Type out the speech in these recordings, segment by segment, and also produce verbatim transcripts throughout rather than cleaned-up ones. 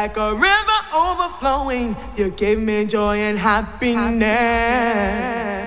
like a river overflowing. You give me joy and happiness.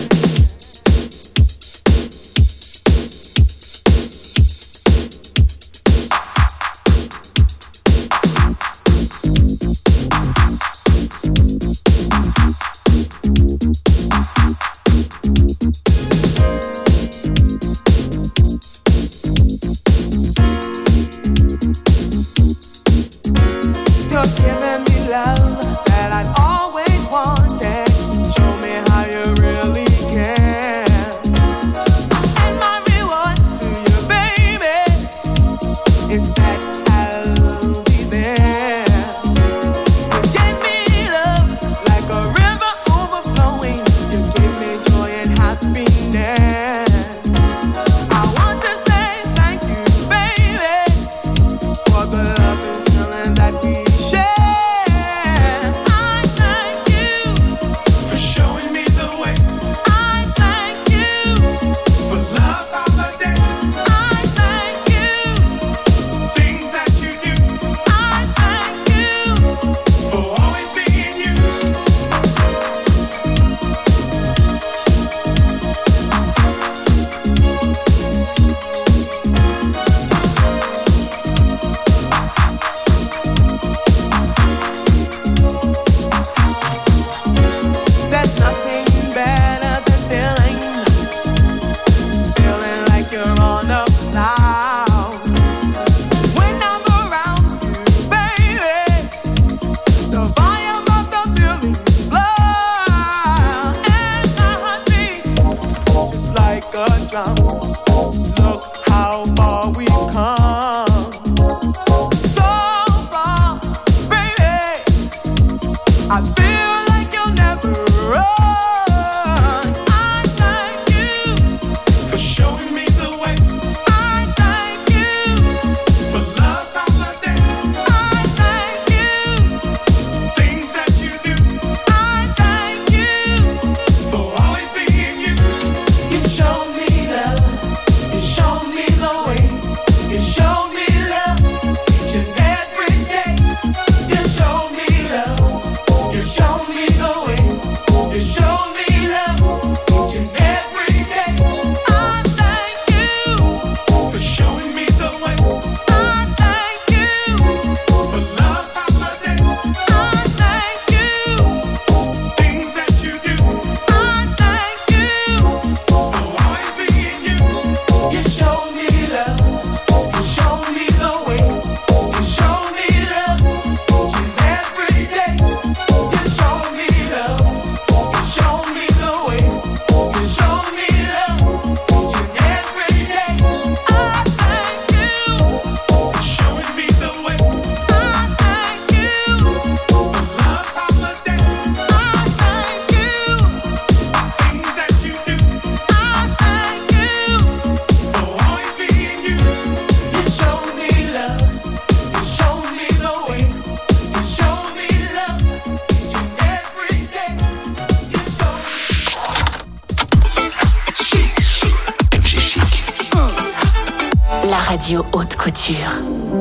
Radio Haute Couture.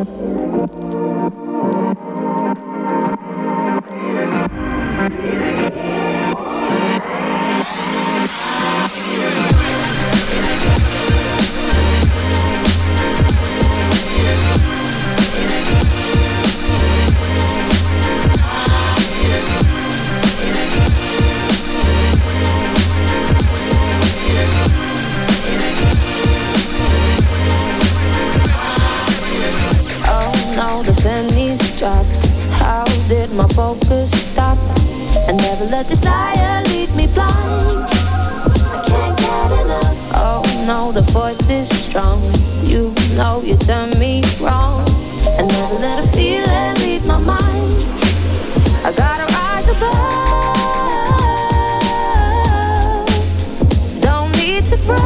My focus stop. I never let desire lead me blind. I can't get enough. Oh no, the force is strong. You know you done me wrong. I never let a feeling lead my mind. I gotta rise above. Don't need to front.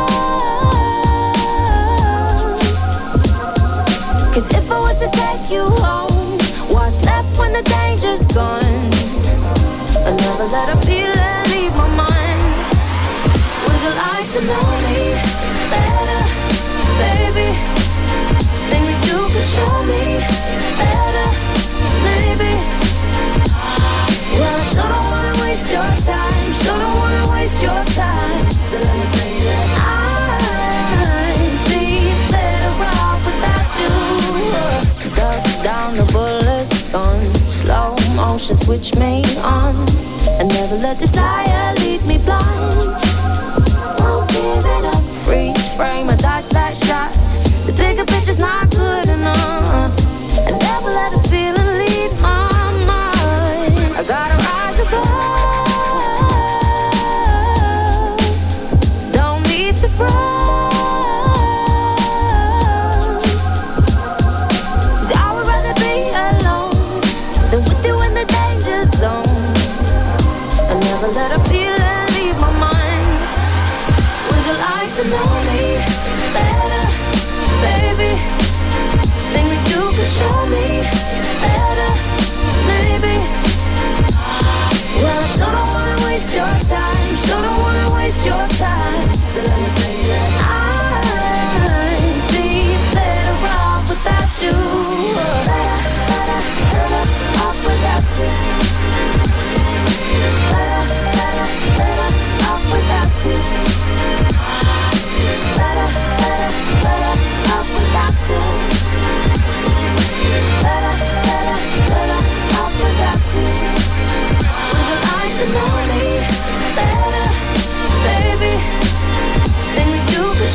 Cause if I was to take you home, what's left when the danger's gone? I never let a feeling leave my mind. Would you like to know me better, baby? Think that you can show me better, maybe. Well, I sure don't wanna waste your time, sure don't wanna waste your time. So let me tell you that I'd be better off without you. Duck down, the bullet's gone. Slow motion, switch me on. And never let desire lead me blind. Won't give it up. Freeze frame, I dodge that shot. The bigger picture's not good enough. And never let a feeling lead my mind. I gotta rise above. Don't need to front. 'Cause I would rather be alone than with you in the danger zone. I never let a feeling leave my mind. Would you like to know me better, baby? Think that you could show me better, maybe. Well, I sure don't wanna waste your time, sure don't wanna waste your time. So let me tell you that I'd be better off without you. Better, better, better off without you. Better, better, better off without you. Better, better, better off without you. Better, better, better off without you. Would you like to know me better, baby? Think that you could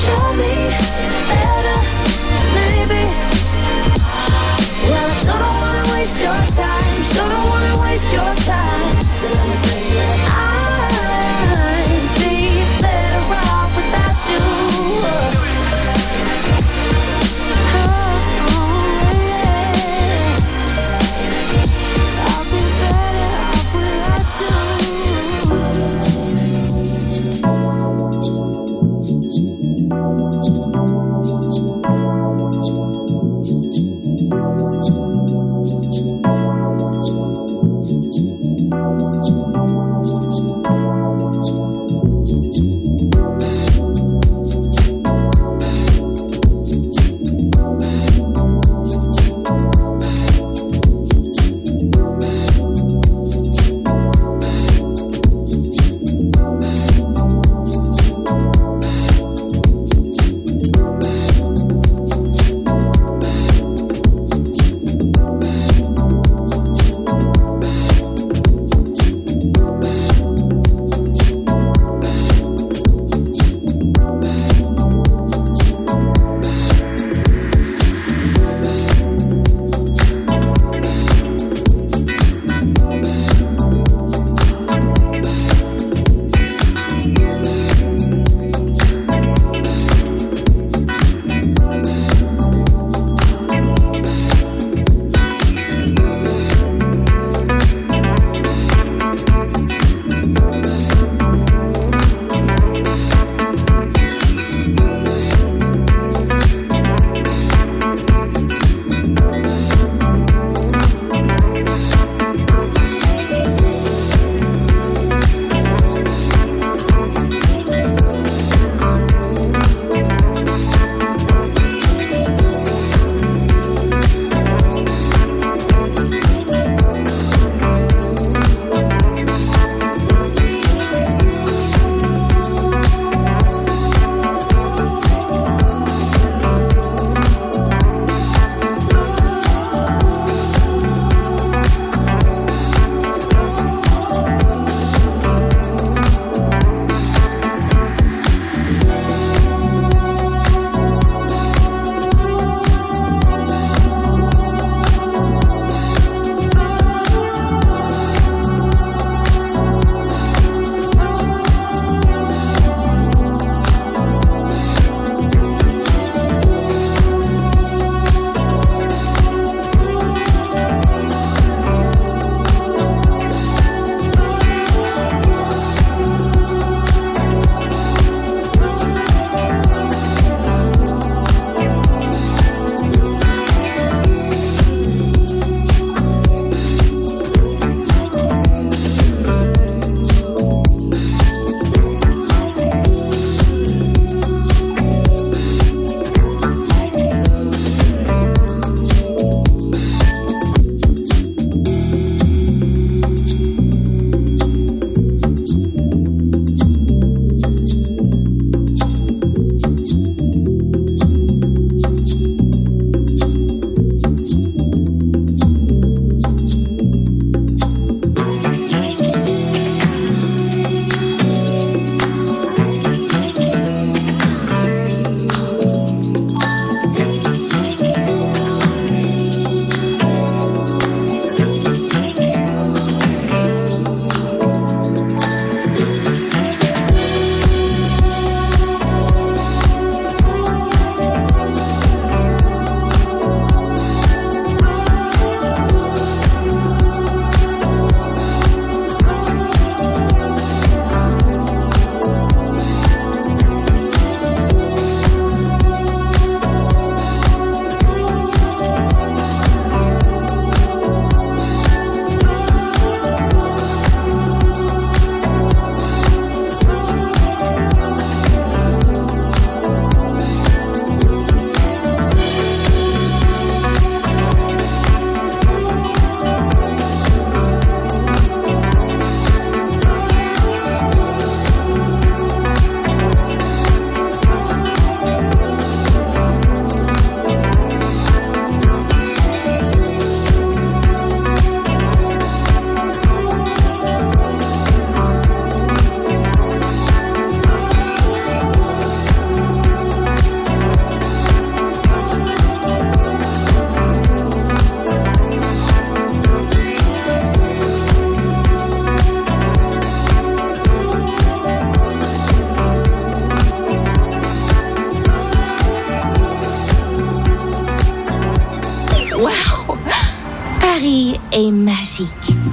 Paris est magique.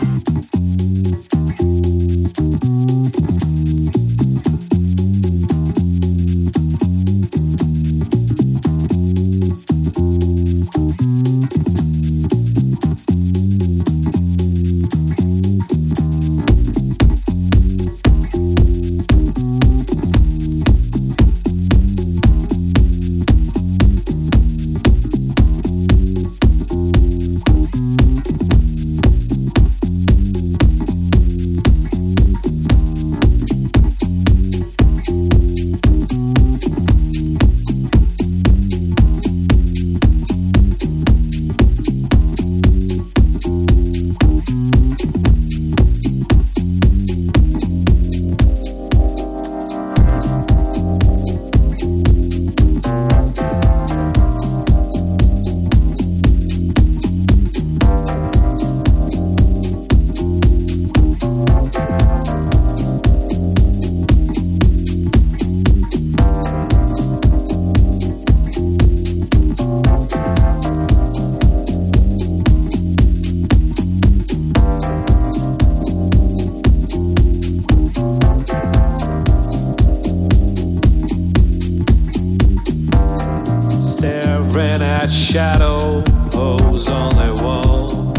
Shadows on their wall.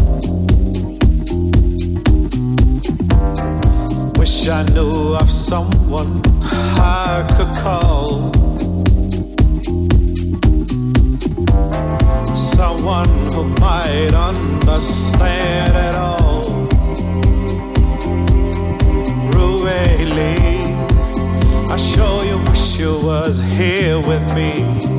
Wish I knew of someone I could call, someone who might understand it all. Really, I sure you wish you was here with me.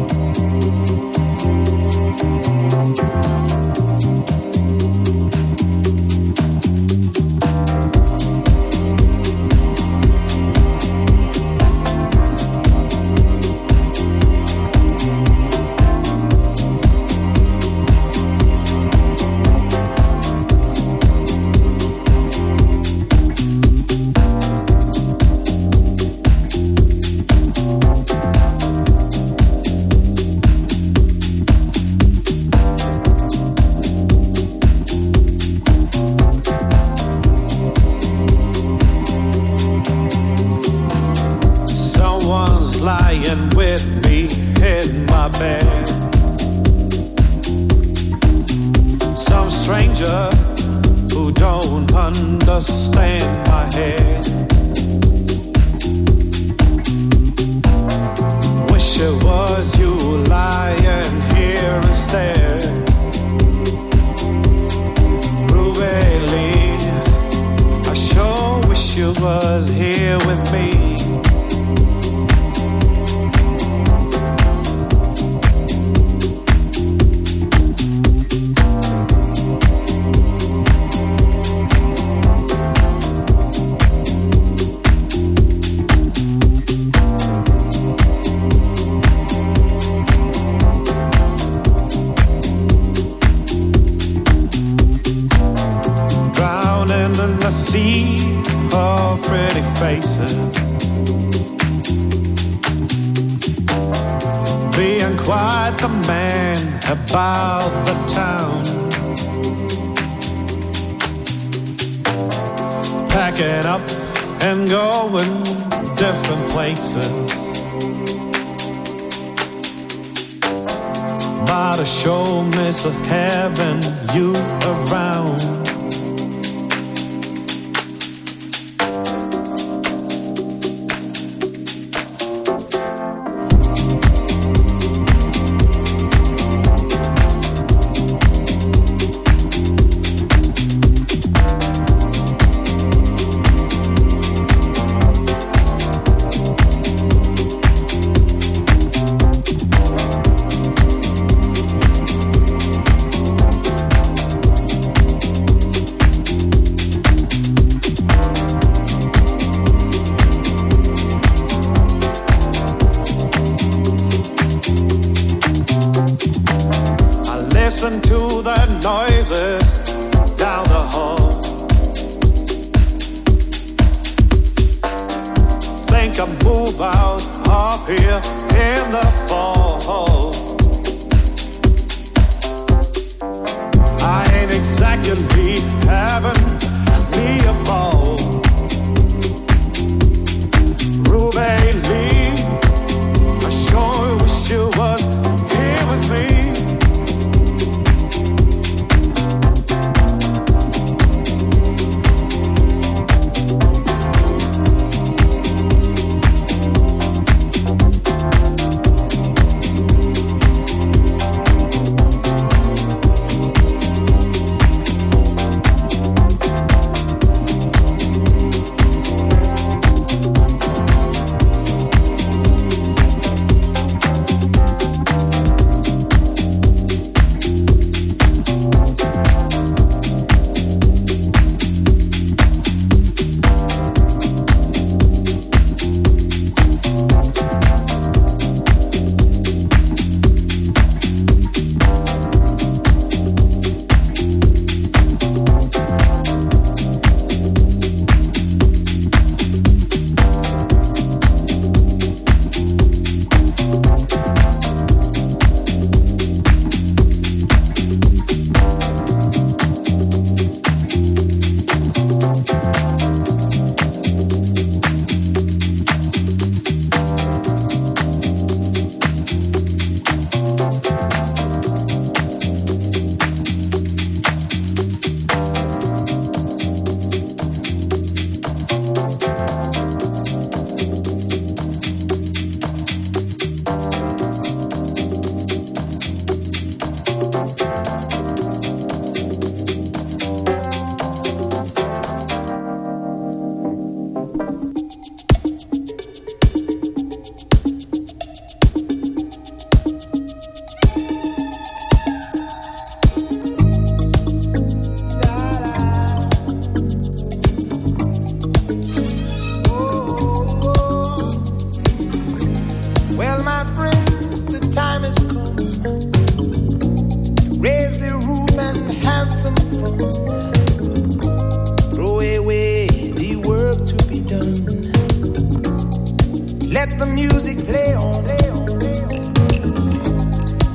Listen to the noises down the hall. Think I move out of here in the fall. I ain't exactly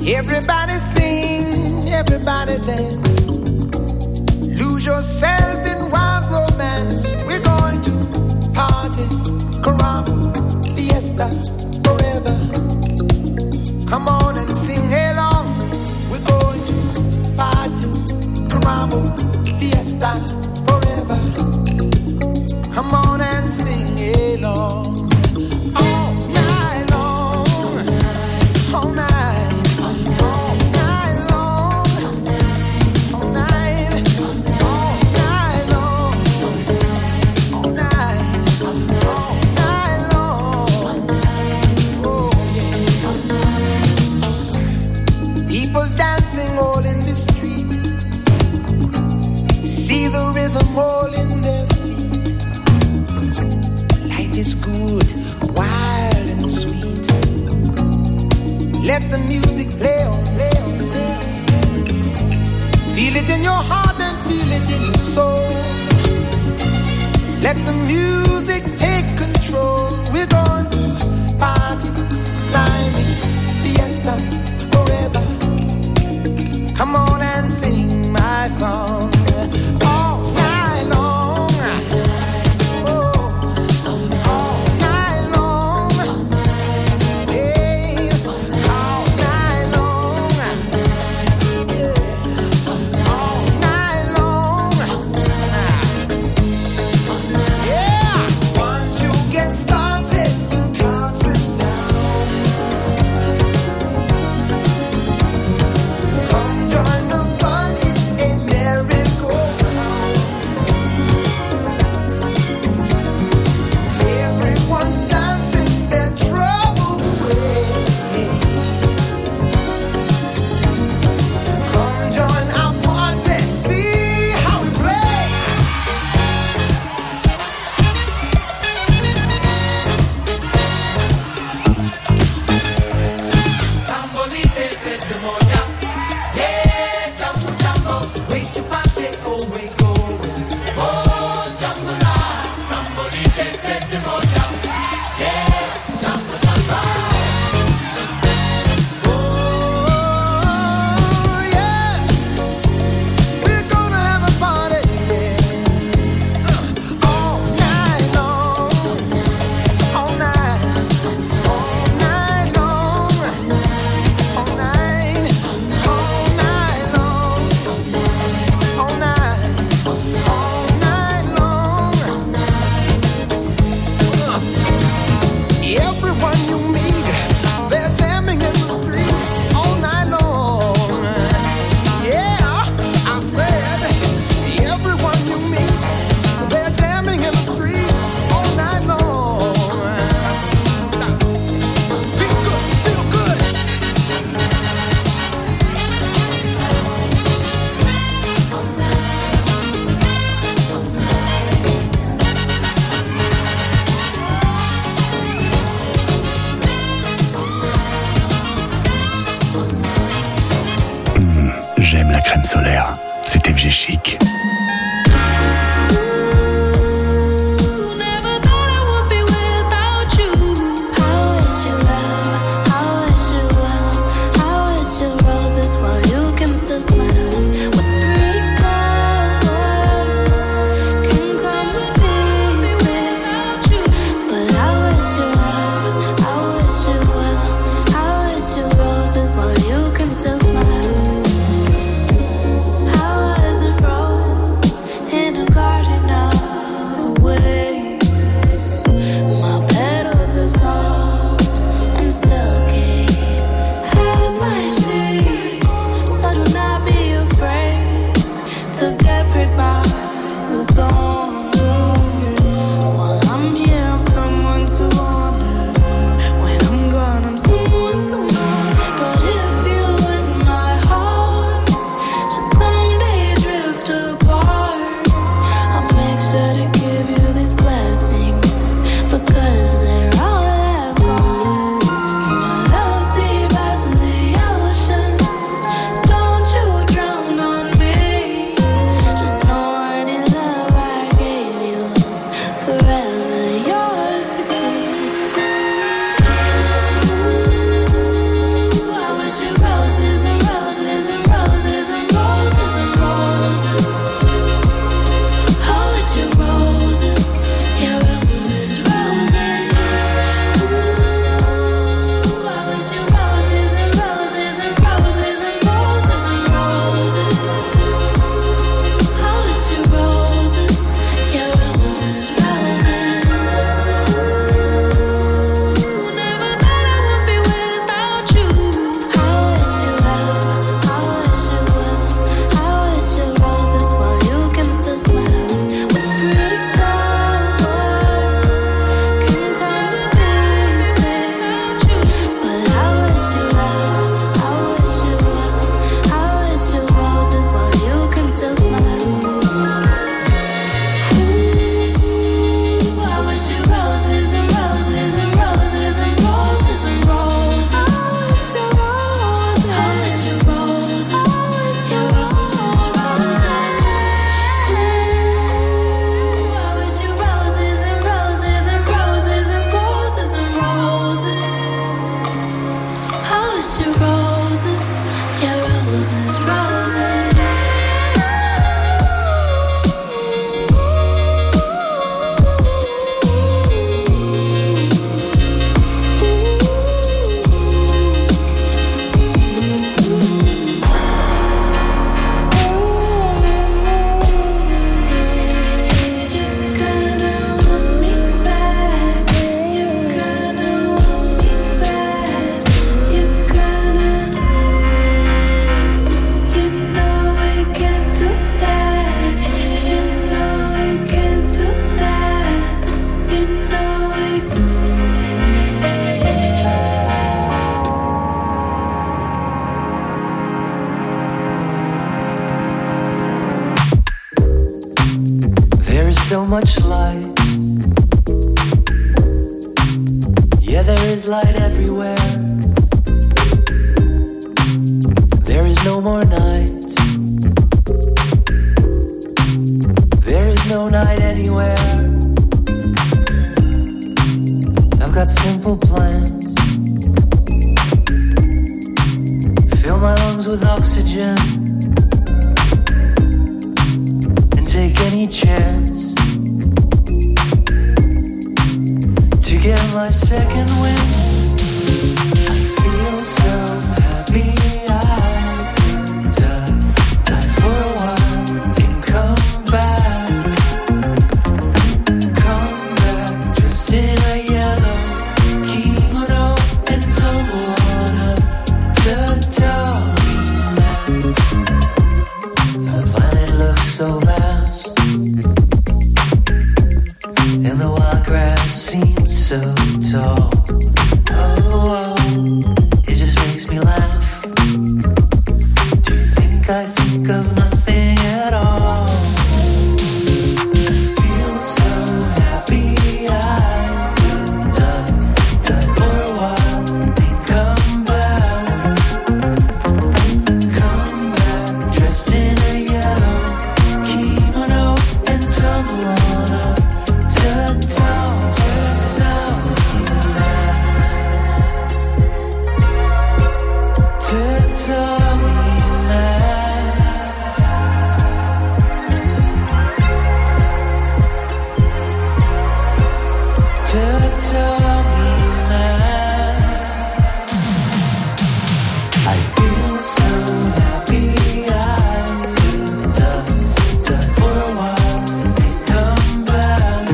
Everybody sing, everybody dance. Lose yourself in wild romance. We're going to party, caramba, fiesta, forever. Come on and sing along. We're going to party, caramba, fiesta, forever. Come on and sing along. All night long, all night. All in their feet. Life is good, wild and sweet. Let the music play on, play on, play on. Feel it in your heart and feel it in your soul. Let the music take control. We're going to party, climbing, fiesta, forever. Come on and sing my song. While you can still smile. How was it roll? so much light. Yeah, there is light everywhere. There is no more night. There is no night anywhere. I've got simple plans. Fill my lungs with oxygen and take any chance to get my second wind. I feel so happy I could die, die for a while and come back. Come back dressed in a yellow kimono and tumble on up the Darwin map. The planet looks so vast and the wild grass seems so tall. Oh, oh, it just makes me laugh to think I think of nothing at all. Feel so happy I could die, die for a while and come back. Come back dressed in a yellow kimono and tumble on up to town, to town. I feel so happy I could die, die for a while and come back.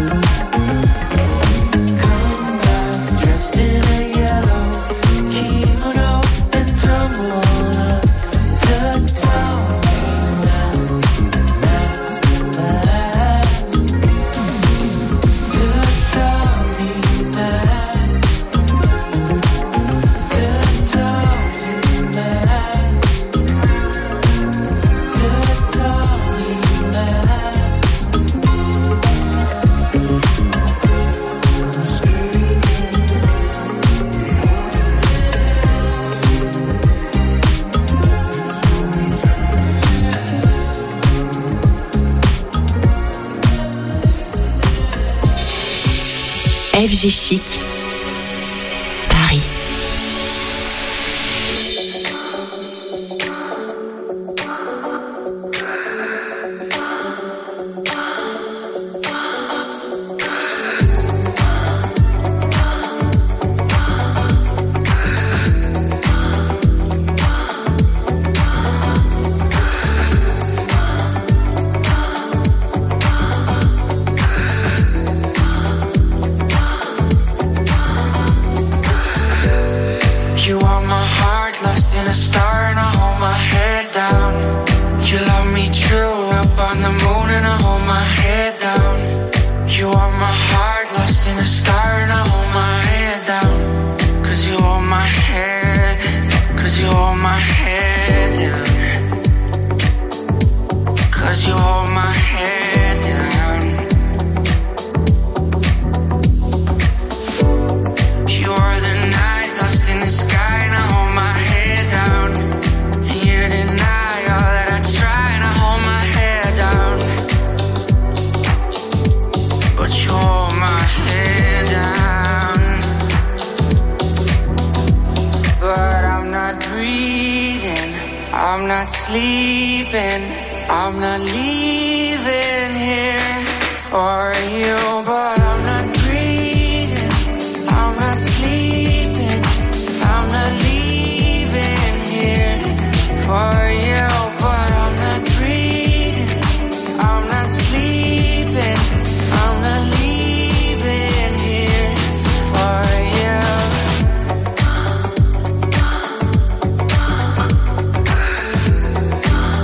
Come back dressed in a yellow kimono and tumble on up to town. F G Chic, Paris.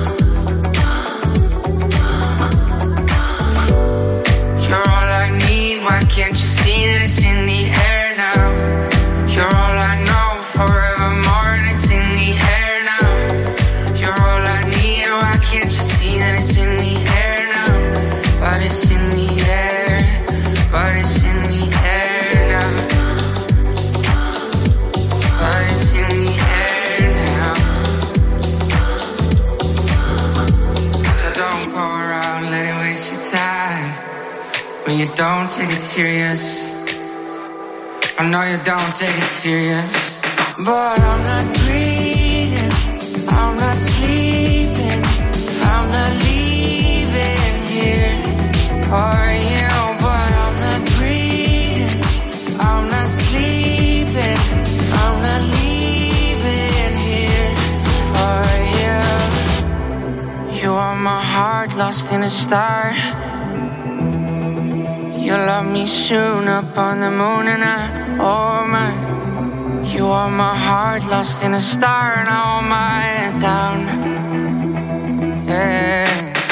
You're all I need. when you don't take it serious. I know you don't take it serious, but I'm not breathing, I'm not sleeping, I'm not leaving here for you. But I'm not breathing, I'm not sleeping, I'm not leaving here for you. You are my heart lost in a star. You love me soon up on the moon and I, oh my. You are my heart lost in a star and I hold my head down. Yeah.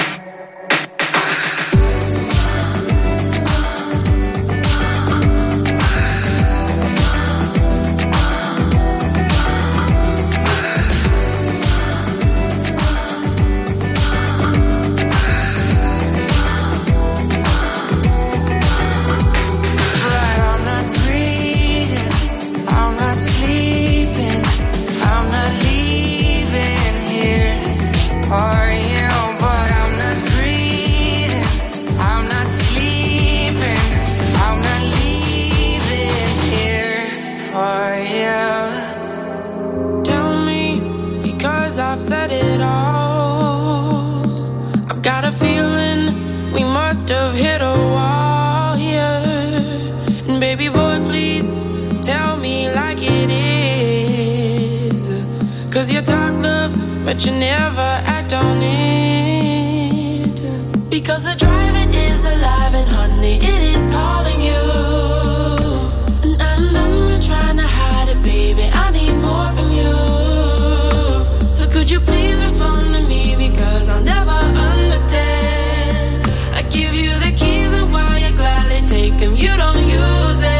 But you never act on it. Because the drive-in is alive and honey, it is calling you. And I'm, I'm not trying to hide it, baby, I need more from you. So could you please respond to me, because I'll never understand. I give you the keys and why you gladly take them, you don't use them.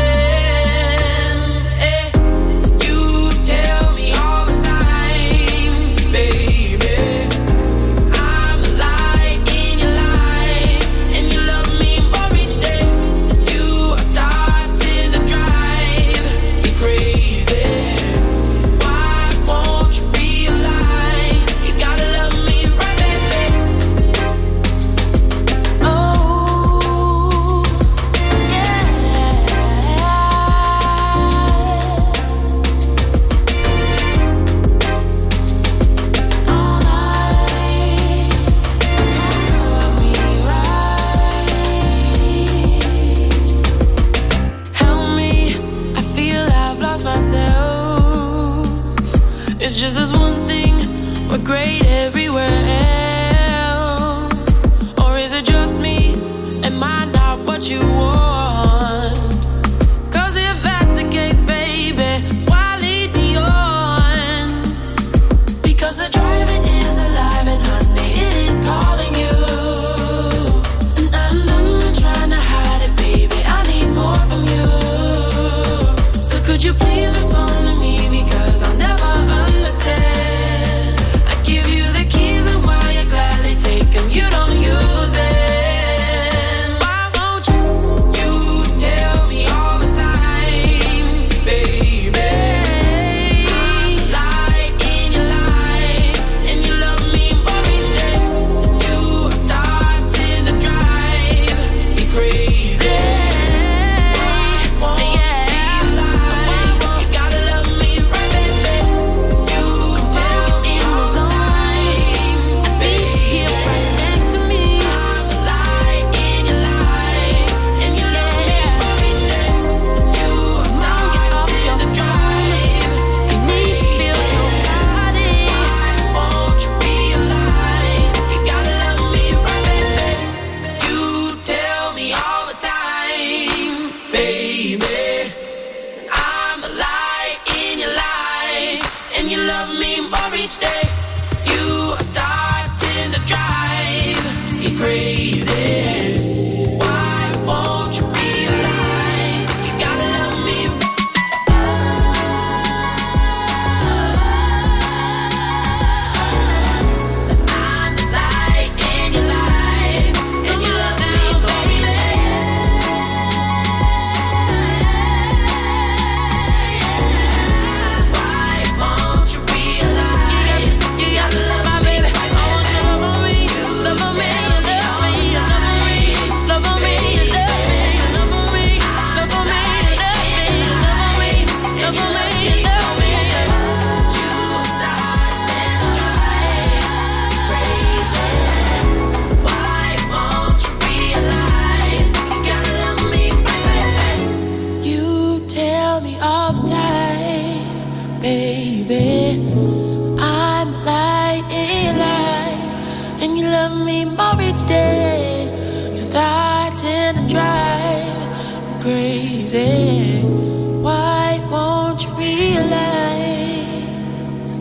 love me more each day. You're starting to drive me crazy. Why won't you realize?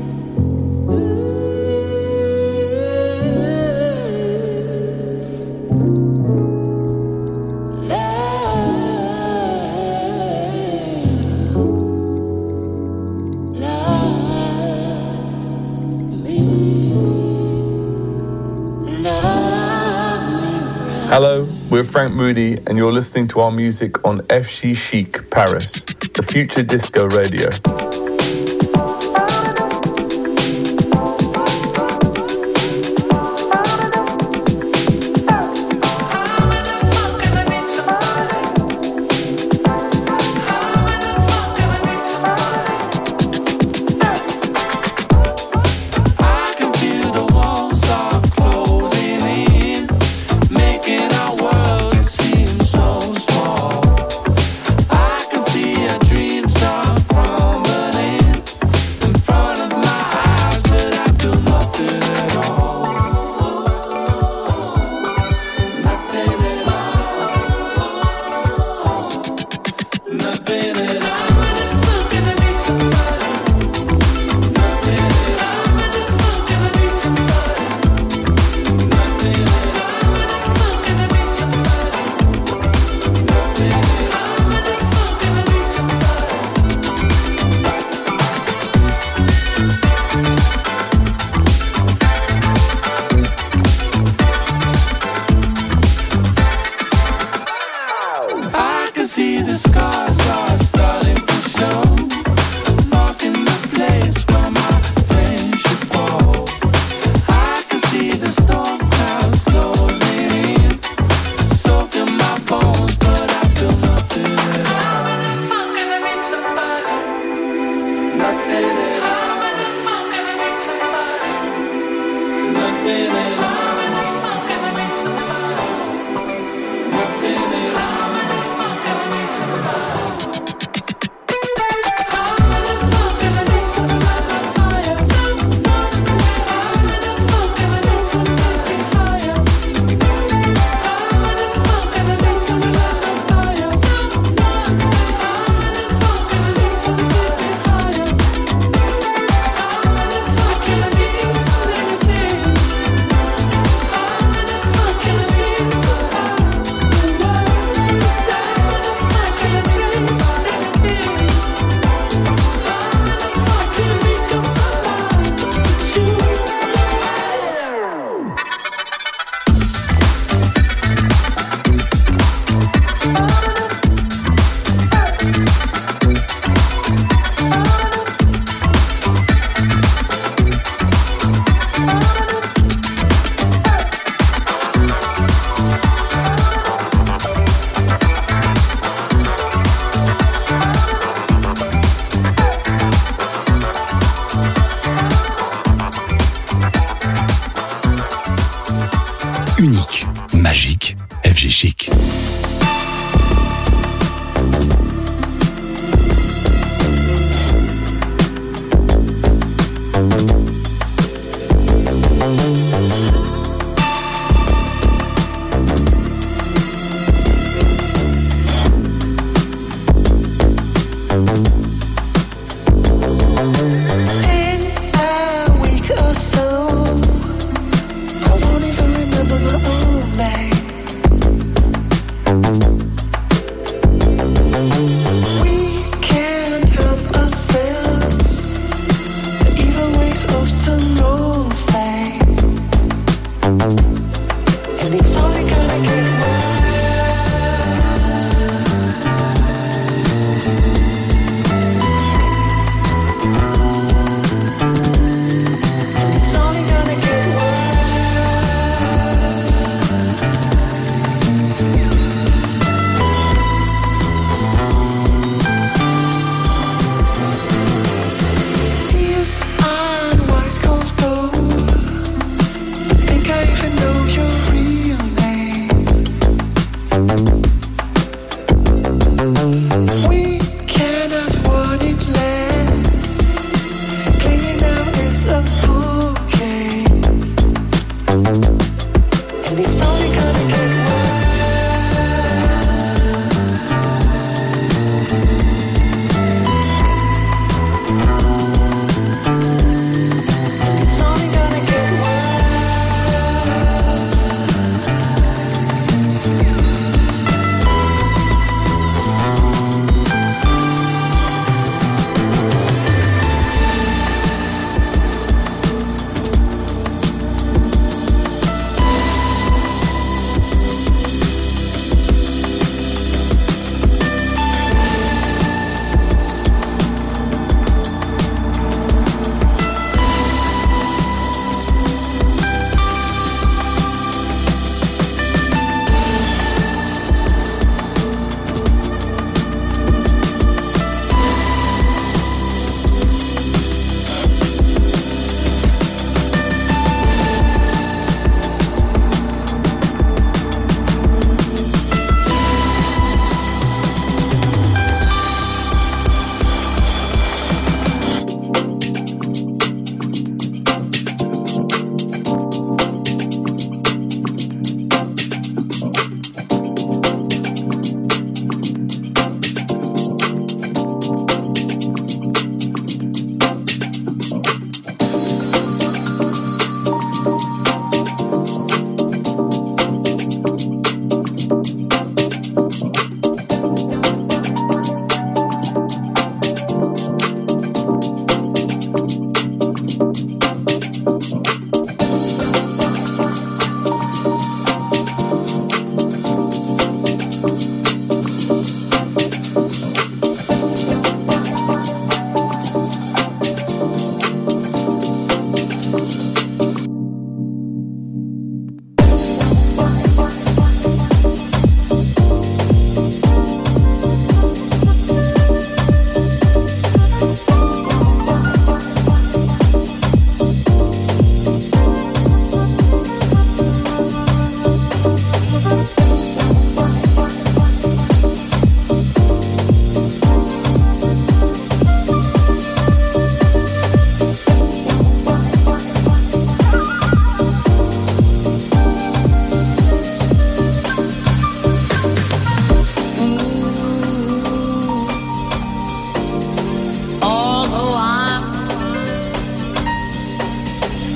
Hello, we're Frank Moody, and you're listening to our music on F G Chic Paris, the future disco radio. We can't help ourselves. The evil wakes over.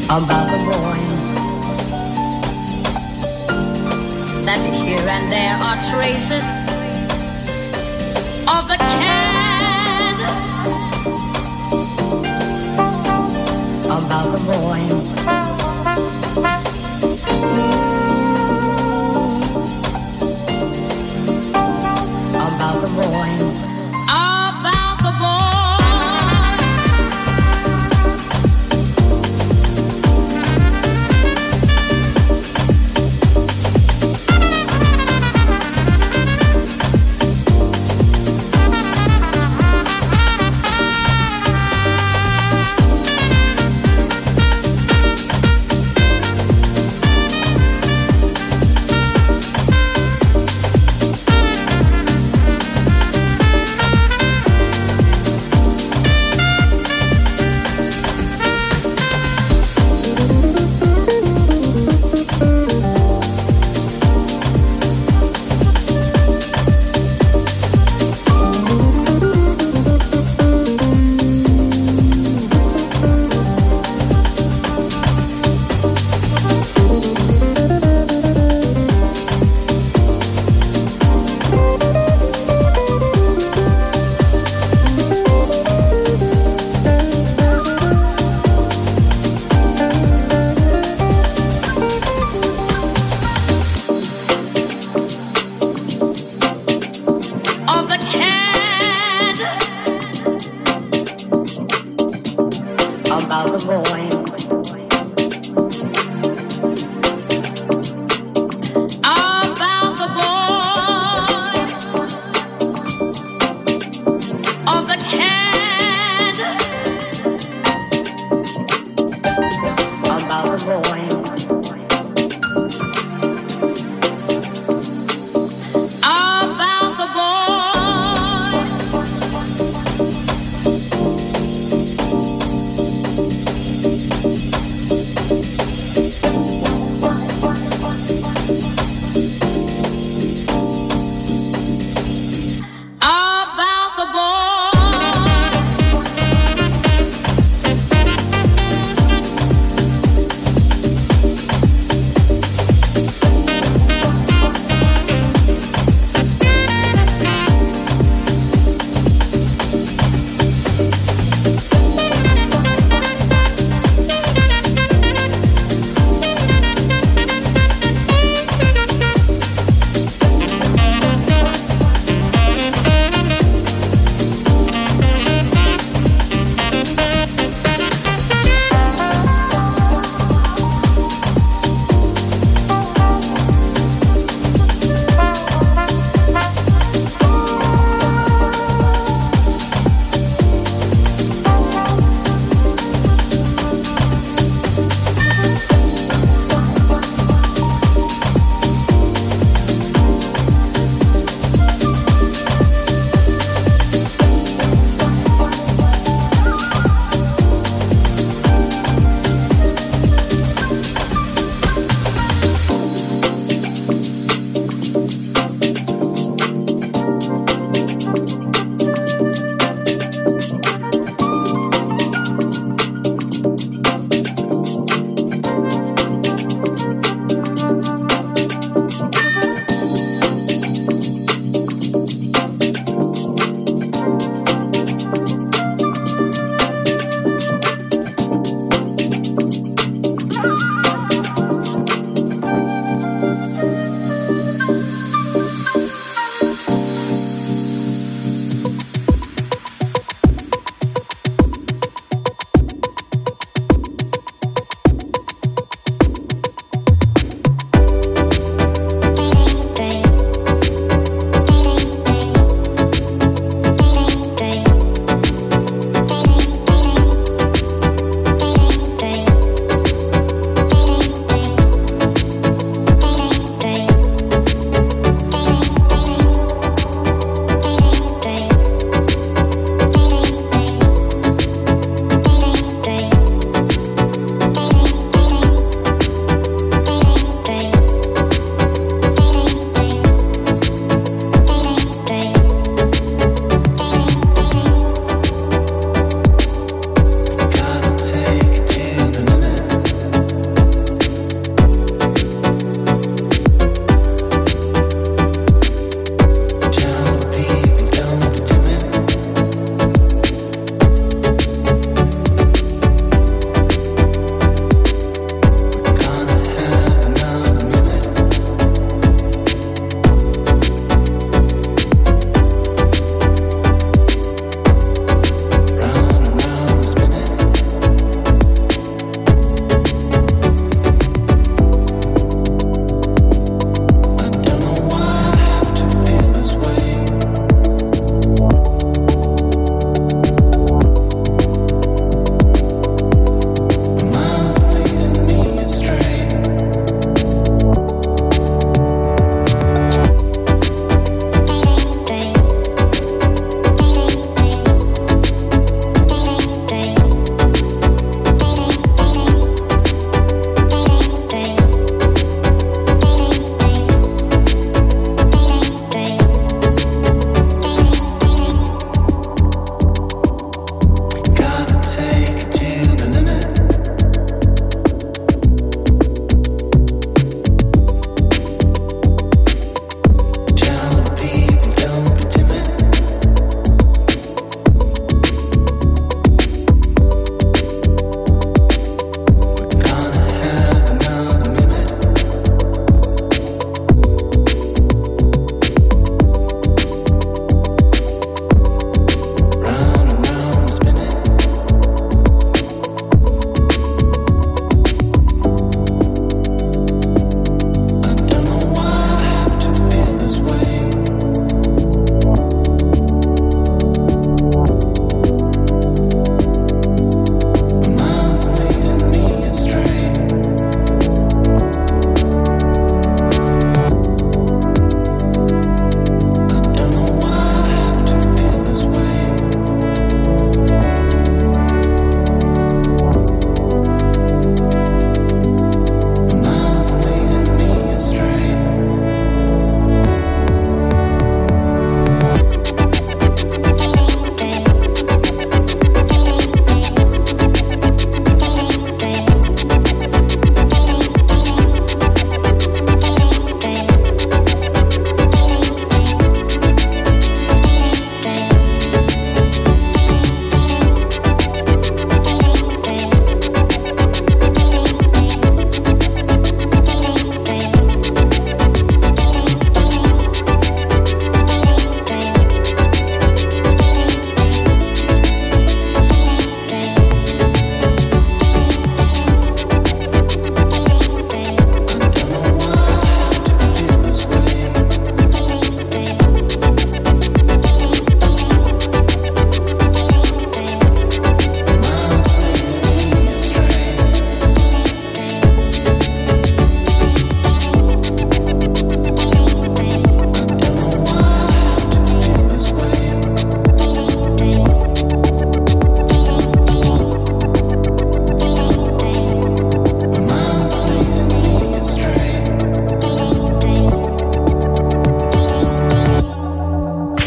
about the boy. That here and there are traces of the can. About the boy. Mm. About the boy. About the boy.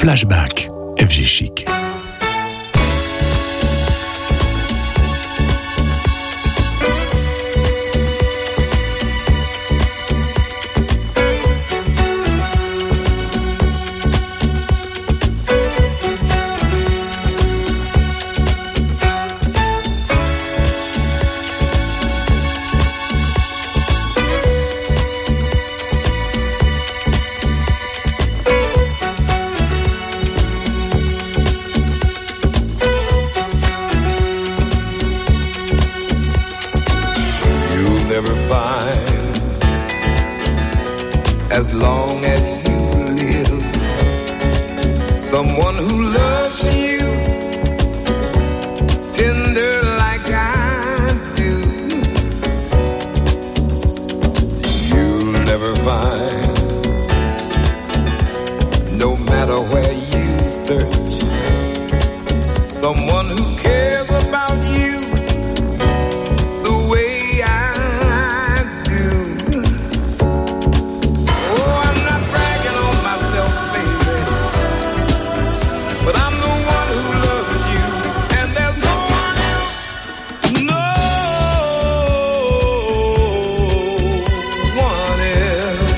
Flashback, F G Chic. As long as you live, someone who loves you tender like I do, you'll never find, no matter where you search, someone who cares about you the way I do. But I'm the one who loves you, and there's no one else, no one else.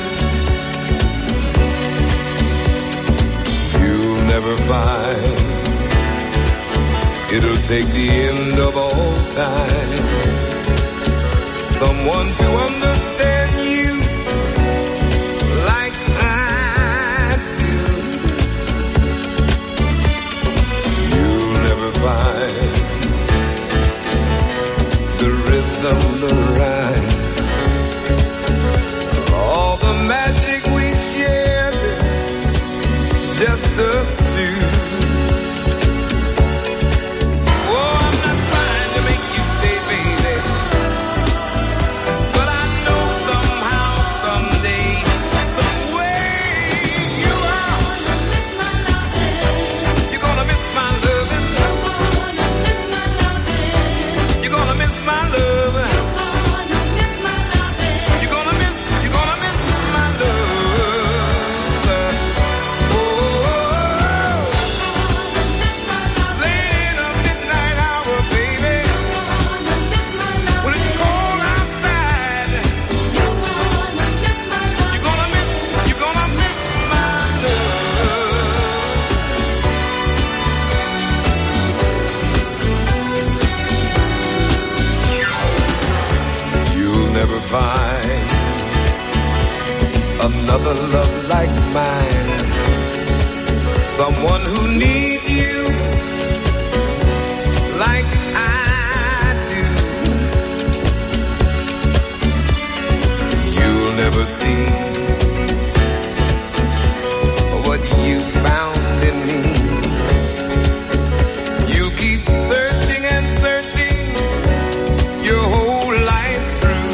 You'll never find, it'll take the end of all time, someone to understand you like I do. Find the rhythm, the rhyme, all the magic we shared, just us two. Oh, I'm not trying to make you stay, baby, but I know somehow, someday, some way you are gonna miss my loving. You're gonna miss my loving. You're gonna miss my love. You're gonna miss, you're gonna miss my love. Oh, late in the midnight hour, baby. When it's cold outside, you're gonna miss, you're gonna miss my love. You'll never find another love like mine, someone who needs you like I do. You'll never see what you found in me. You'll keep searching and searching your whole life through.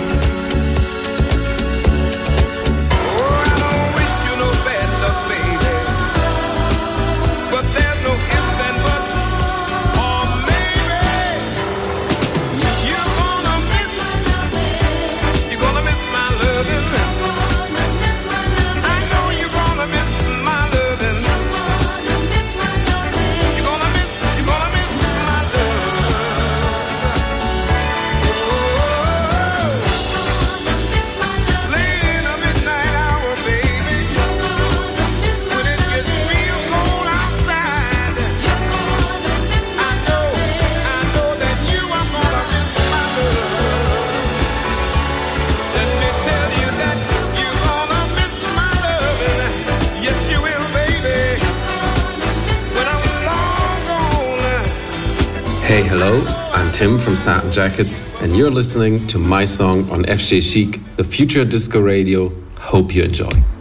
Oh, I don't wish you no bad luck, baby, but there's no ifs and buts, or maybe you're gonna miss, you're gonna miss my loving. I know you're gonna miss my loving. You're gonna miss, you're gonna miss my love. Late in the midnight hour, baby, when it gets real cold outside, I know, I know that you are gonna miss my love. Let me tell you that you're gonna miss my loving. Yes, you will, baby, when I'm long gone. Hey, hello, I'm Tim from Satin Jackets, and you're listening to my song on F G Chic, the Future Disco Radio. Hope you enjoy.